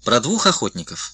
Про двух охотников.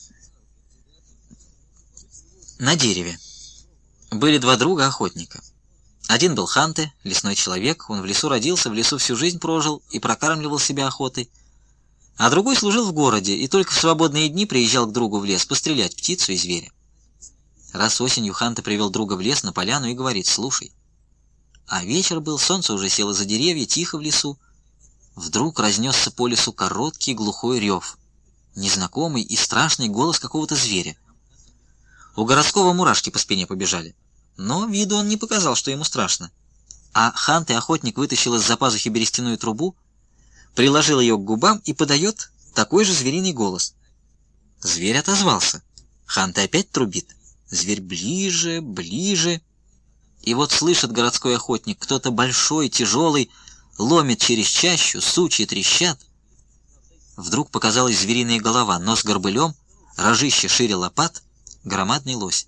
На дереве. Были два друга-охотника. Один был Ханте, лесной человек, он в лесу родился, в лесу всю жизнь прожил и прокармливал себя охотой. А другой служил в городе и только в свободные дни приезжал к другу в лес пострелять птицу и зверя. Раз осенью Ханте привел друга в лес на поляну и говорит: «Слушай». А вечер был, солнце уже село за деревья, тихо в лесу. Вдруг разнесся по лесу короткий глухой рев, незнакомый и страшный голос какого-то зверя. У городского мурашки по спине побежали, но виду он не показал, что ему страшно. А Ханте, охотник, вытащил из-за пазухи берестяную трубу, приложил ее к губам и подает такой же звериный голос. Зверь отозвался. Ханте опять трубит. Зверь ближе, ближе. И вот слышит городской охотник, кто-то большой, тяжелый, ломит через чащу, сучья трещат. Вдруг показалась звериная голова, нос горбылем, рожище шире лопат, громадный лось.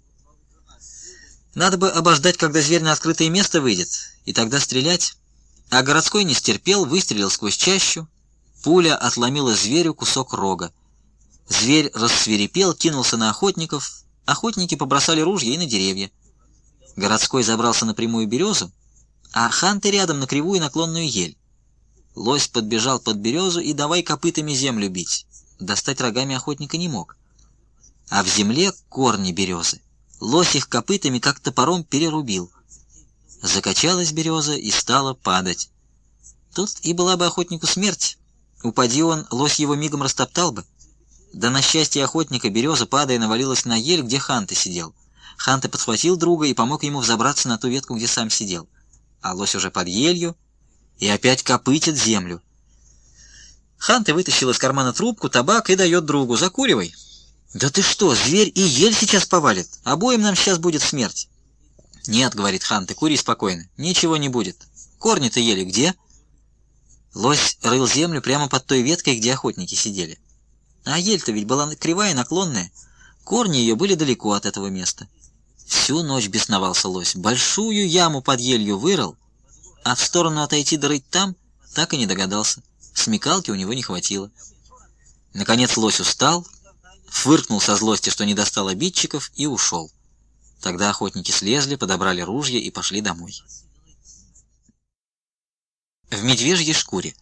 Надо бы обождать, когда зверь на открытое место выйдет, и тогда стрелять. А городской не стерпел, выстрелил сквозь чащу. Пуля отломила зверю кусок рога. Зверь рассвирепел, кинулся на охотников. Охотники побросали ружья и на деревья. Городской забрался на прямую березу, а Ханте рядом на кривую наклонную ель. Лось подбежал под березу и давай копытами землю бить. Достать рогами охотника не мог. А в земле корни березы. Лось их копытами как топором перерубил. Закачалась береза и стала падать. Тут и была бы охотнику смерть. Упади он, лось его мигом растоптал бы. Да на счастье охотника береза, падая, навалилась на ель, где Ханте сидел. Ханте подхватил друга и помог ему взобраться на ту ветку, где сам сидел. А лось уже под елью и опять копытит землю. Ханте вытащил из кармана трубку, табак и дает другу: «Закуривай». «Да ты что, зверь и ель сейчас повалит, обоим нам сейчас будет смерть». «Нет», — говорит Ханте, — «кури спокойно, ничего не будет. Корни-то ели где?» Лось рыл землю прямо под той веткой, где охотники сидели. А ель-то ведь была кривая, наклонная. Корни ее были далеко от этого места. Всю ночь бесновался лось, большую яму под елью вырыл, а в сторону отойти дырыть там так и не догадался. Смекалки у него не хватило. Наконец лось устал, фыркнул со злости, что не достал обидчиков, и ушел. Тогда охотники слезли, подобрали ружья и пошли домой. В медвежьей шкуре.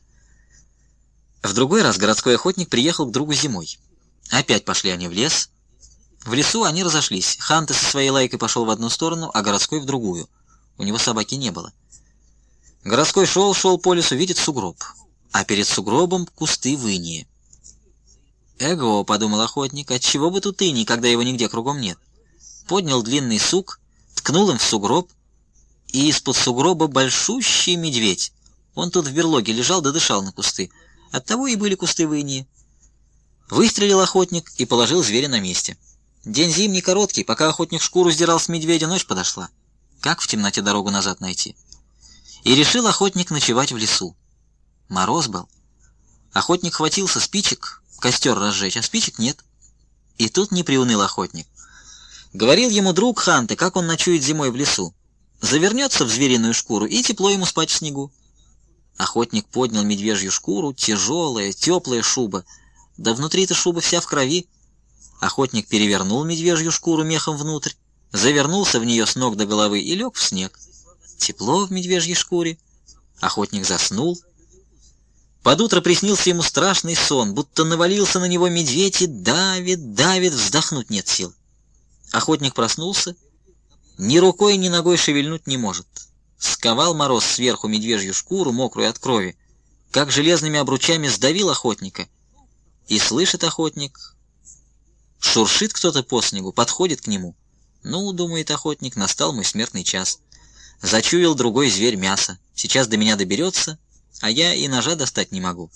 В другой раз городской охотник приехал к другу зимой. Опять пошли они в лес. В лесу они разошлись. Ханте со своей лайкой пошел в одну сторону, а городской в другую. У него собаки не было. Городской шел по лесу, видит сугроб. А перед сугробом кусты выния. «Эго», — подумал охотник, — «отчего бы тут иней, когда его нигде кругом нет?» Поднял длинный сук, ткнул им в сугроб, и из-под сугроба большущий медведь. Он тут в берлоге лежал да дышал на кусты. Оттого и были кусты в инии. Выстрелил охотник и положил зверя на месте. День зимний короткий, пока охотник шкуру сдирал с медведя, ночь подошла. Как в темноте дорогу назад найти? И решил охотник ночевать в лесу. Мороз был. Охотник хватился спичек, костер разжечь, а спичек нет. И тут не приуныл охотник. Говорил ему друг Ханте, как он ночует зимой в лесу. Завернется в звериную шкуру, и тепло ему спать в снегу. Охотник поднял медвежью шкуру, тяжелая, теплая шуба. Да внутри-то шуба вся в крови. Охотник перевернул медвежью шкуру мехом внутрь, завернулся в нее с ног до головы и лег в снег. Тепло в медвежьей шкуре. Охотник заснул. Под утро приснился ему страшный сон, будто навалился на него медведь и давит, давит, вздохнуть нет сил. Охотник проснулся, ни рукой, ни ногой шевельнуть не может. Сковал мороз сверху медвежью шкуру, мокрую от крови, как железными обручами сдавил охотника. И слышит охотник, шуршит кто-то по снегу, подходит к нему. «Ну, — думает охотник, — настал мой смертный час. Зачуял другой зверь мясо. Сейчас до меня доберется, а я и ножа достать не могу».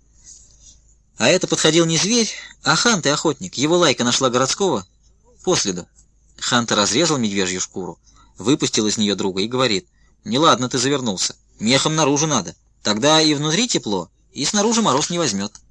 А это подходил не зверь, а Ханте, охотник. Его лайка нашла городского по следу. Ханте разрезал медвежью шкуру, выпустил из нее друга и говорит: «Неладно ты завернулся, мехом наружу надо, тогда и внутри тепло, и снаружи мороз не возьмет».